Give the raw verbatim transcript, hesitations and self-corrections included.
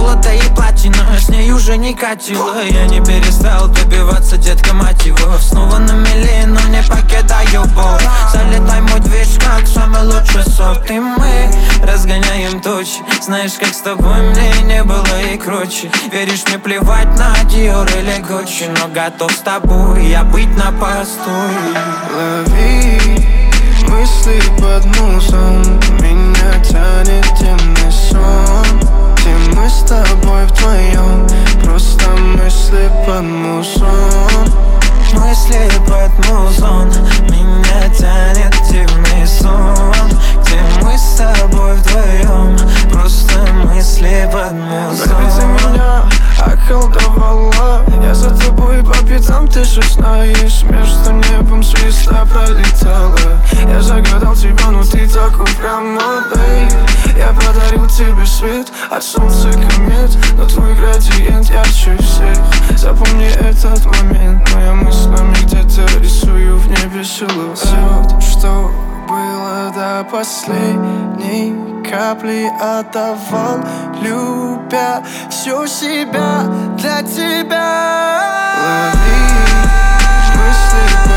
золото и платина, с ней уже не катило. Я не перестал добиваться, детка, мать его. Снова на мели, но не покидаю боль. Залетай мой движ, как самый лучший софт. И мы разгоняем тучи. Знаешь, как с тобой мне не было и круче. Веришь, мне плевать на Dior или Gucci, но готов с тобой я быть на посту. Лови мысли под музон, меня тянет темный сон. Где мы с тобой вдвоем, просто мысли под музон. Мысли под музон, меня тянет темный сон. Где мы с тобой вдвоем, просто мысли под музон. Baby, ты меня околдовала, я за тобой по пятам, ты же знаешь. Между небом звезда пролетала. Я загадал тебя, но ты так упряма, бейб. Я подарил тебе свет от солнца комет, но твой градиент ярче всех. Запомни этот момент, моя мыслями где-то рисую в небе силуэт. Все, что было до последней капли, отдавал, любя всю себя для тебя. Лови мысли